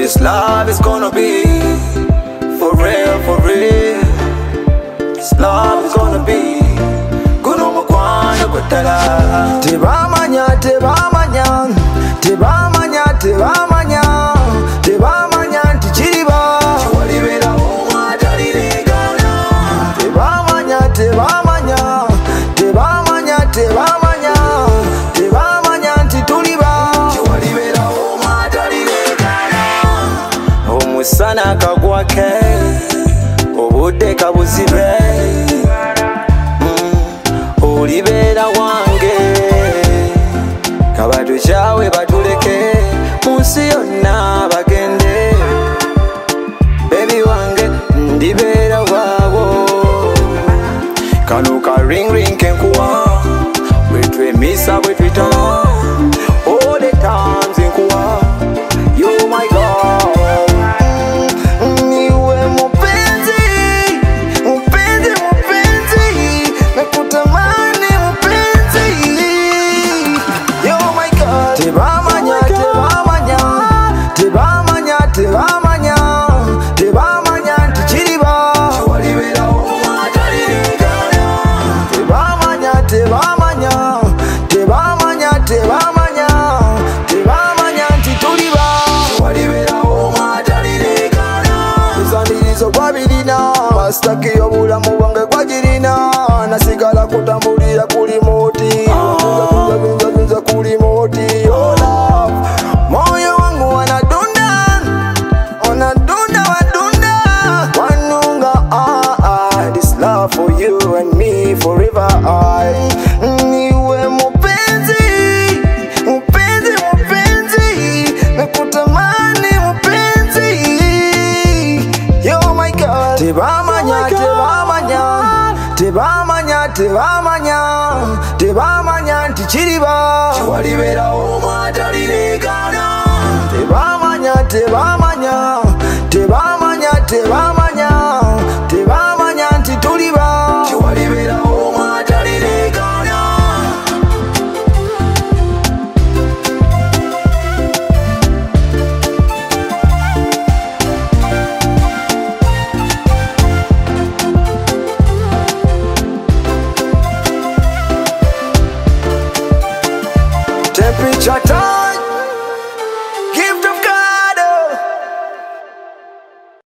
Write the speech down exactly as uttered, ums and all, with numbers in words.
this love is gonna be for real, for real. This love is gonna be kuno mukwano kutala. Tebamanya, tebamanya, tebamanya, tebamanya, tebamanya nti kiriba Chiwalibera omwataliregana. Tebamanya, tebamanya, tebamanya, tebamanya, tebamanya nti tuliba Chiwalibera omwataliregana. Omusana kagwake obudde kabuzibe, mm, olibera wange kabatukyawe batuleke munsi yonna bagende. Baby wange ndibera waabo kano ka ring ring kenkuwa bwetwemisa bwetwitala all the times nkuwa you my God. Niwe mupenzi, mupenzi, mupenzi, nakutamani mupenzi. You're my God. Tebamanya, tebamanya, tebamanya, tebamanya, tebamanya nti kiriba Chiwalibera omwataliregana. Tebamanya, tebamanya, tebamanya, tebamanya, tebamanya nti tuliba Chiwalibera omwataliregana. Kusandirizo kwa birina Masitaki obulamu bwange kwa jirina Nasigala kutambulira kuli moti Tunza tunza tunza kuli moti Oh love Moyo wangu wanadunda Wanadunda wadunda Wanunga ah ah This love for you and me forever I Niwe mupenzi Mupenzi mupenzi Nakutamani mupenzi You're my God. Tebamanya, tebamanya, tebamanya, tebamanya, tebamanya nti kiriba Chiwalibera omwataliregana. Tebamanya, tebamanya, tebamanya, tebamanya